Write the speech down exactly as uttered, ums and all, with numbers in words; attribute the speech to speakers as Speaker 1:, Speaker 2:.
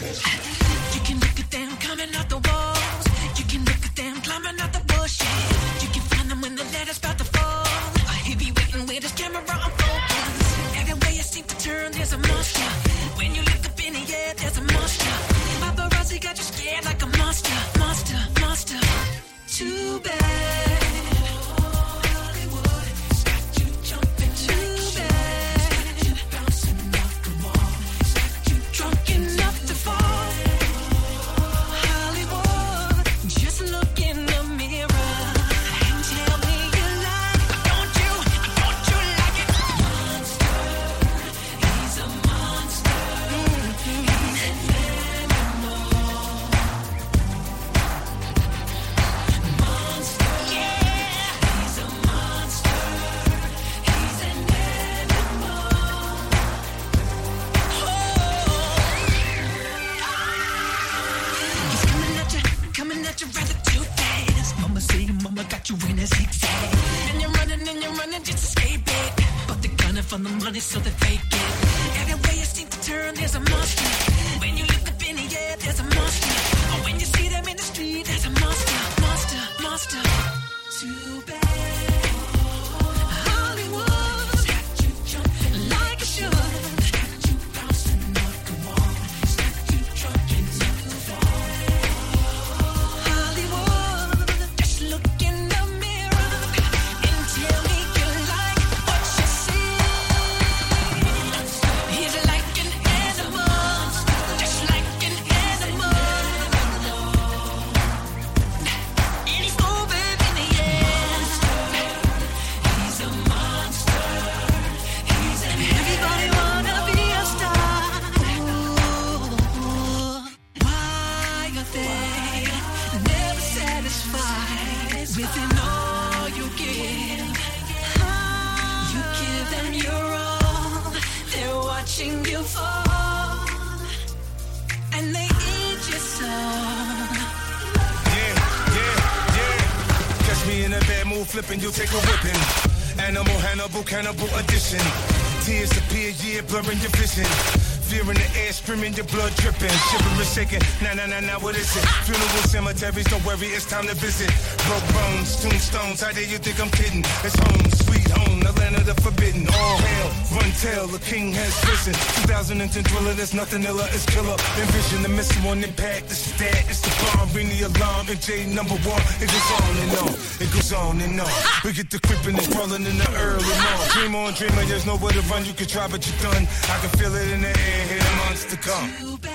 Speaker 1: You can look at them coming out the walls. You can look at them climbing out the bushes. You can find them when the letter's about to fall. He be waiting with his camera on focus. Everywhere you seem to turn, there's a monster. When you look up in the air, there's a monster. Paparazzi got you scared like a monster. Monster, monster. Too bad. From the money, so they fake it. Everywhere you seem to turn, there's a monster. When you look up in the air, there's a monster. Or when you see them in the street, there's a monster, monster, monster. Too bad. Hollywood got you jumping like a should. Got you bouncing off the wall. Got you jumping off the wall. Hollywood, just look in the mirror and tell me you like what you see. He's like an animal, just like an animal. And he's moving in the air. He's a monster. He's an everybody wanna be a star. Why are they never satisfied within all you give? You give them your all. They're watching you fall, and they eat your soul.
Speaker 2: Yeah, yeah, yeah. Catch me in a bad mood, flipping, you take a whipping. Animal, Hannibal, cannibal edition. Tears appear, yeah, blurring your vision. Fear in the air, screaming, your blood dripping. Shivering, shaking, nah, nah, nah, nah, what is it? Funeral cemeteries, don't worry, it's time to visit. Broke bones, tombstones, how dare you think I'm kidding? It's home, sweet home, the land of the forbidden. All hail, run tell, the king has risen. two thousand ten thriller, there's nothing iller, it's killer. Envision the missing one impact, this is that, it's the bomb, ring the alarm, and J number one. It goes on and on, it goes on and on. We get the creeping and crawling in the early morning. Dream on, dreamer, there's nowhere to run, you can try, but you're done. I can feel it in the air, hear the monster come.